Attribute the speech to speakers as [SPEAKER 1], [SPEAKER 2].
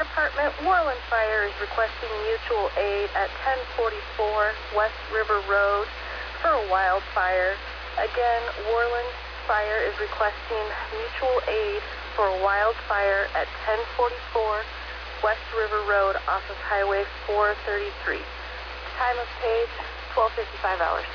[SPEAKER 1] Department, Worland Fire is requesting mutual aid at 1044 West River Road for a wildfire. Again, Worland Fire is requesting mutual aid for a wildfire at 1044 West River Road off of Highway 433. Time of page, 12:55 hours.